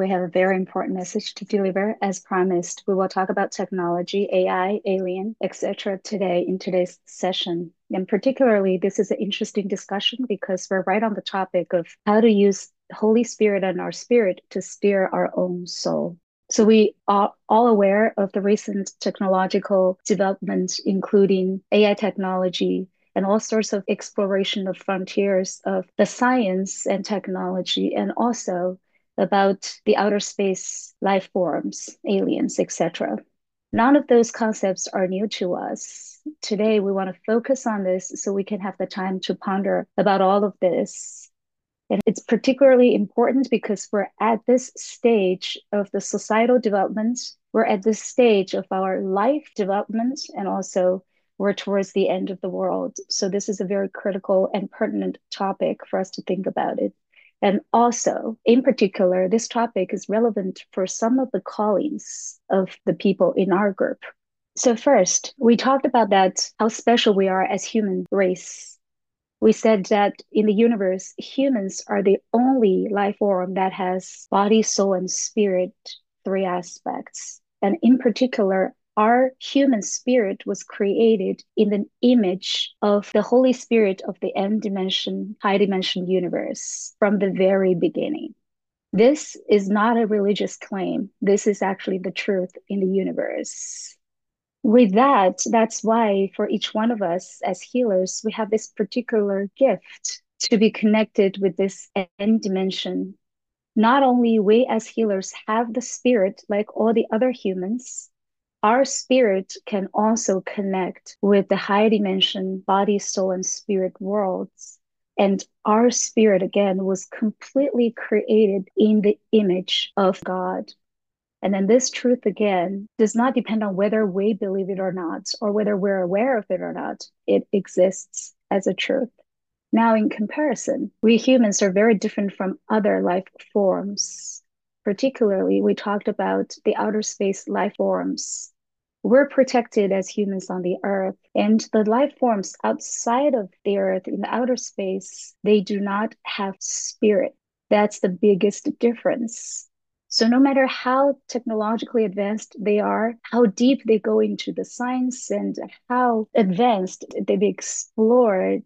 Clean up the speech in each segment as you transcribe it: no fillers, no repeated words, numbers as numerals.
we have a very important message to deliver. As promised, we will talk about technology, AI, alien, etc. today in today's session. And particularly, this is an interesting discussion because we're right on the topic of how to use Holy Spirit and our spirit to steer our own soul. So we are all aware of the recent technological developments, including AI technology, and all sorts of exploration of frontiers of the science and technology, and also about the outer space life forms, aliens, etc. None of those concepts are new to us. Today, we want to focus on this so we can have the time to ponder about all of this. And it's particularly important because we're at this stage of the societal development. We're at this stage of our life development, and also we're towards the end of the world. So this is a very critical and pertinent topic for us to think about it. And also, in particular, this topic is relevant for some of the callings of the people in our group. So first, we talked about that, how special we are as human race. We said that in the universe, humans are the only life form that has body, soul, and spirit, three aspects. And in particular, our human spirit was created in the image of the Holy Spirit of the N dimension, high dimension universe from the very beginning. This is not a religious claim. This is actually the truth in the universe. With that, that's why for each one of us as healers, we have this particular gift to be connected with this N dimension. Not only we as healers have the spirit like all the other humans, our spirit can also connect with the high dimension body, soul, and spirit worlds. And our spirit, again, was completely created in the image of God. And then this truth, again, does not depend on whether we believe it or not, or whether we're aware of it or not. It exists as a truth. Now, in comparison, we humans are very different from other life forms. Particularly, we talked about the outer space life forms. We're protected as humans on the earth, and the life forms outside of the earth in the outer space, they do not have spirit. That's the biggest difference. So no matter how technologically advanced they are, how deep they go into the science, and how advanced they've explored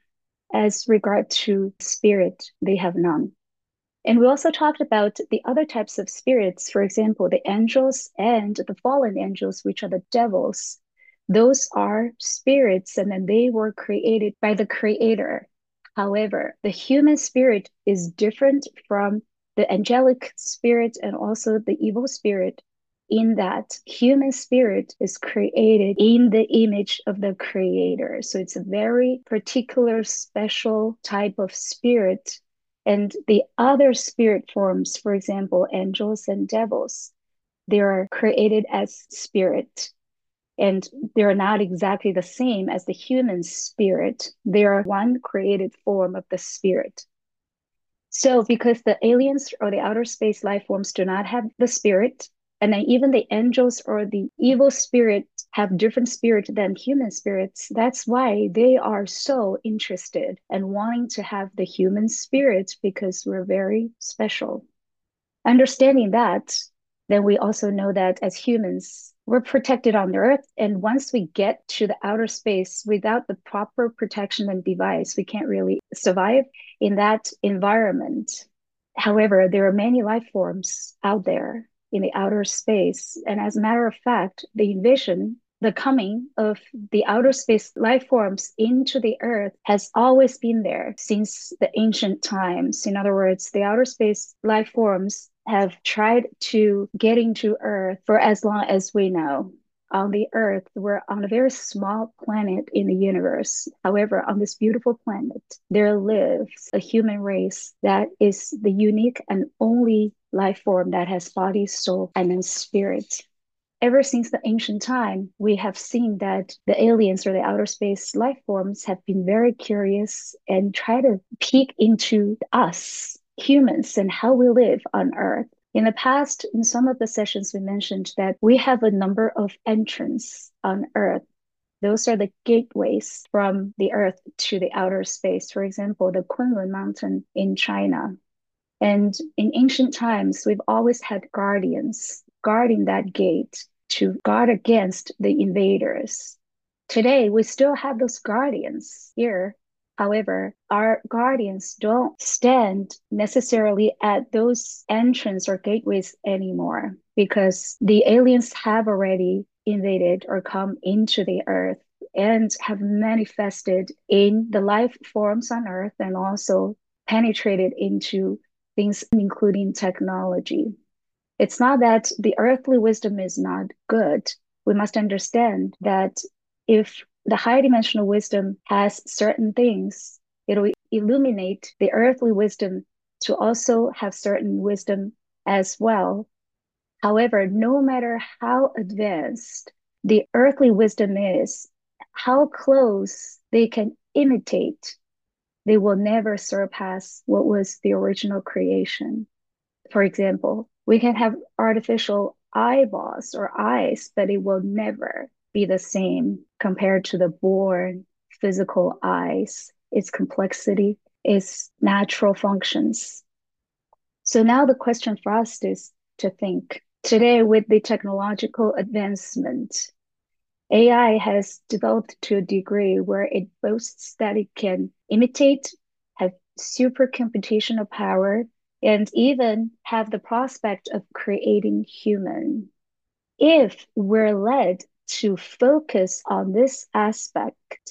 as regard to spirit, they have none. And we also talked about the other types of spirits, for example, the angels and the fallen angels, which are the devils. Those are spirits, and then they were created by the creator. However, the human spirit is different from the angelic spirit and also the evil spirit, in that human spirit is created in the image of the creator. So it's a very particular, special type of spirit. And the other spirit forms, for example, angels and devils, they are created as spirit. And they're not exactly the same as the human spirit. They are one created form of the spirit. So, because the aliens or the outer space life forms do not have the spirit, and then even the angels or the evil spirit have different spirit than human spirits, that's why they are so interested and wanting to have the human spirit because we're very special. Understanding that, then we also know that as humans, we're protected on the earth. And once we get to the outer space without the proper protection and device, we can't really survive in that environment. However, there are many life forms out there in the outer space. And as a matter of fact, they envision the coming of the outer space life forms into the earth has always been there since the ancient times. In other words, the outer space life forms have tried to get into earth for as long as we know. On the earth, we're on a very small planet in the universe. However, on this beautiful planet, there lives a human race that is the unique and only life form that has body, soul, and then spirit. Ever since the ancient time, we have seen that the aliens or the outer space life forms have been very curious and try to peek into us humans and how we live on Earth. In the past, in some of the sessions, we mentioned that we have a number of entrants on Earth. Those are the gateways from the Earth to the outer space. For example, the Kunlun Mountain in China. And in ancient times, we've always had guardians guarding that gate to guard against the invaders. Today, we still have those guardians here. However, our guardians don't stand necessarily at those entrance or gateways anymore because the aliens have already invaded or come into the earth and have manifested in the life forms on earth and also penetrated into things, including technology. It's not that the earthly wisdom is not good. We must understand that if the high dimensional wisdom has certain things, it'll illuminate the earthly wisdom to also have certain wisdom as well. However, no matter how advanced the earthly wisdom is, how close they can imitate, they will never surpass what was the original creation. For example, we can have artificial eyeballs or eyes, but it will never be the same compared to the born physical eyes, its complexity, its natural functions. So now the question for us is to think today with the technological advancement, AI has developed to a degree where it boasts that it can imitate, have super computational power, and even have the prospect of creating human. If we're led to focus on this aspect,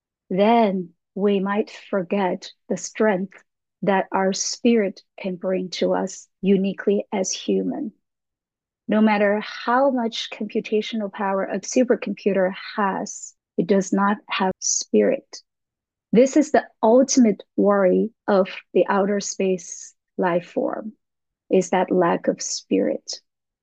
then we might forget the strength that our spirit can bring to us uniquely as human. No matter how much computational power a supercomputer has, it does not have spirit. This is the ultimate worry of the outer space life form, is that lack of spirit.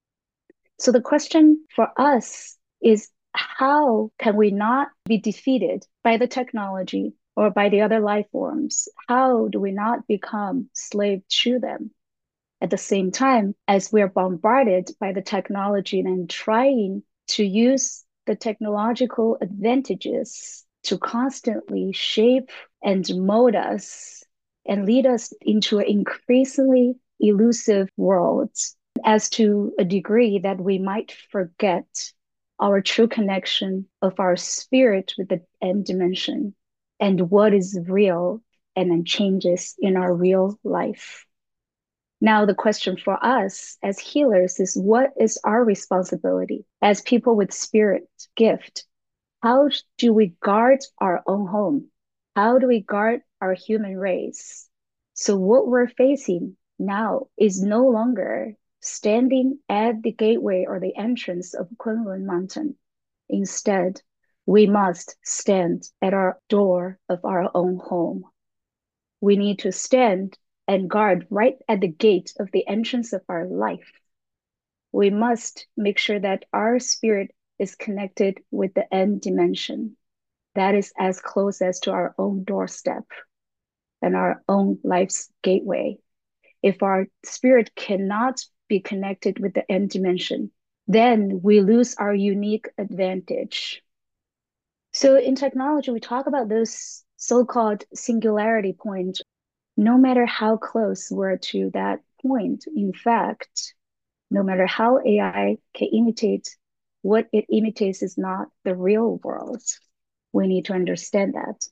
So the question for us is how can we not be defeated by the technology or by the other life forms? How do we not become slave to them? At the same time, as we're bombarded by the technology and trying to use the technological advantages to constantly shape and mold us and lead us into an increasingly elusive world, as to a degree that we might forget our true connection of our spirit with the end dimension and what is real and then changes in our real life. Now, the question for us as healers is what is our responsibility as people with spirit gift? How do we guard our own home? How do we guard our human race? So, what we're facing now is no longer standing at the gateway or the entrance of Kunlun Mountain. Instead, we must stand at our door of our own home. We need to stand and guard right at the gate of the entrance of our life. We must make sure that our spirit is connected with the end dimension. That is as close as to our own doorstep and our own life's gateway. If our spirit cannot be connected with the end dimension, then we lose our unique advantage. So in technology, we talk about those so-called singularity points. No matter how close we're to that point, in fact, no matter how AI can imitate, what it imitates is not the real world. We need to understand that.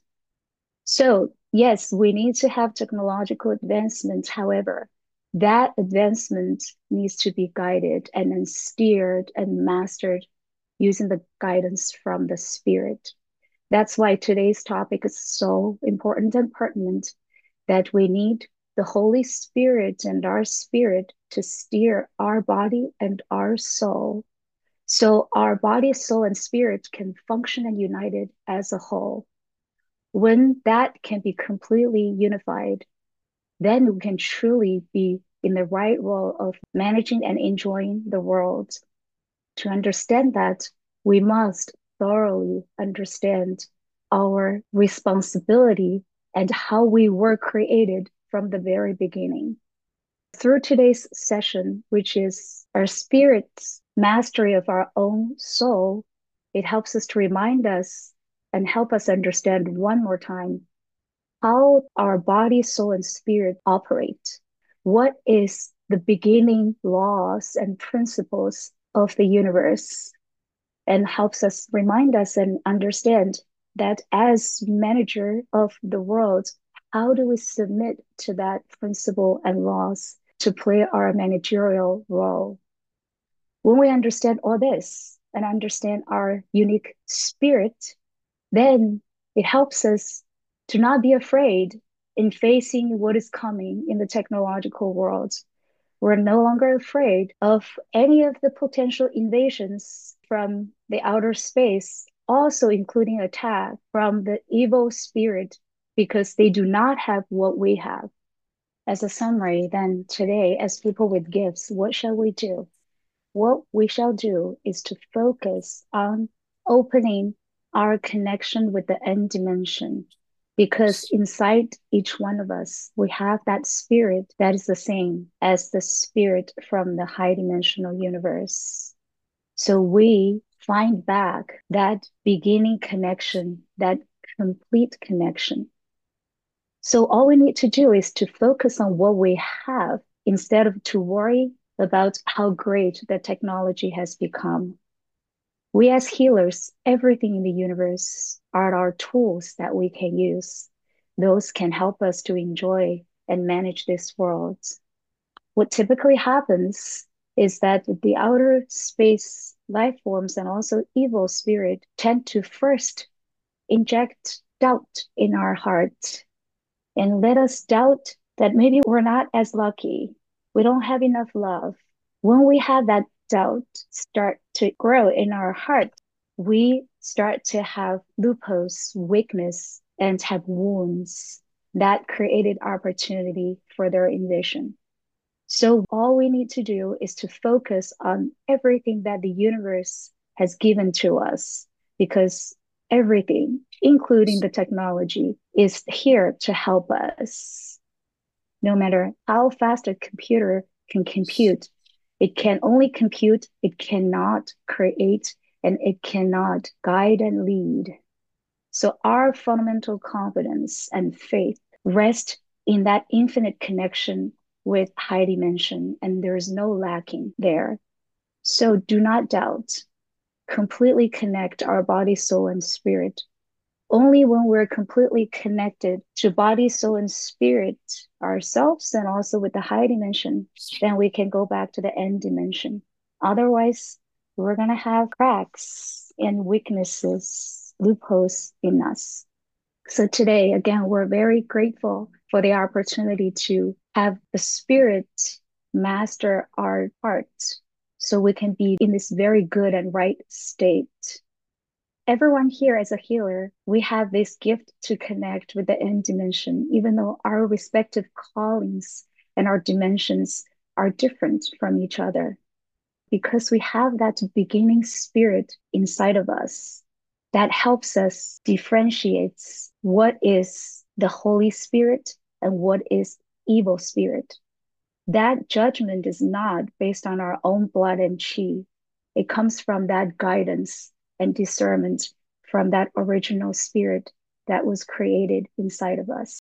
So, yes, we need to have technological advancement. However, that advancement needs to be guided and then steered and mastered using the guidance from the spirit. That's why today's topic is so important and pertinent, that we need the Holy Spirit and our spirit to steer our body and our soul. So our body, soul, and spirit can function and united as a whole. When that can be completely unified, then we can truly be in the right role of managing and enjoying the world. To understand that, we must thoroughly understand our responsibility and how we were created from the very beginning. Through today's session, which is our spirit's mastery of our own soul, it helps us to remind us and help us understand one more time how our body, soul, and spirit operate. what is the beginning laws and principles of the universe, and helps us remind us and understand that as manager of the world, how do we submit to that principle and laws to play our managerial role? When we understand all this and understand our unique spirit, then it helps us to not be afraid in facing what is coming in the technological world. We're no longer afraid of any of the potential invasions from the outer space, also including attack from the evil spirit, because they do not have what we have. As a summary, then today, as people with gifts, what shall we do? What we shall do is to focus on opening our connection with the end dimension, because inside each one of us, we have that spirit that is the same as the spirit from the high dimensional universe. So we find back that beginning connection, that complete connection. So all we need to do is to focus on what we have instead of to worry about how great the technology has become. We as healers, everything in the universe are our tools that we can use. Those can help us to enjoy and manage this world. What typically happens is that the outer space life forms and also evil spirit tend to first inject doubt in our heart and let us doubt that maybe we're not as lucky. We don't have enough love. When we have that doubt start to grow in our heart, we start to have loopholes, weakness, and have wounds that created opportunity for their invasion. So all we need to do is to focus on everything that the universe has given to us, because everything, including the technology, is here to help us. No matter how fast a computer can compute, it can only compute, it cannot create, and it cannot guide and lead. So our fundamental confidence and faith rest in that infinite connection with high dimension, and there is no lacking there. So do not doubt. Completely connect our body, soul, and spirit. Only when we're completely connected to body, soul, and spirit ourselves, and also with the high dimension, then we can go back to the end dimension. Otherwise, we're going to have cracks and weaknesses, loopholes in us. So today, again, we're very grateful for the opportunity to have the spirit master our hearts so we can be in this very good and right state. Everyone here as a healer, we have this gift to connect with the end dimension, even though our respective callings and our dimensions are different from each other. Because we have that beginning spirit inside of us that helps us differentiates what is the Holy Spirit and what is evil spirit. That judgment is not based on our own blood and chi. It comes from that guidance and discernment from that original spirit that was created inside of us.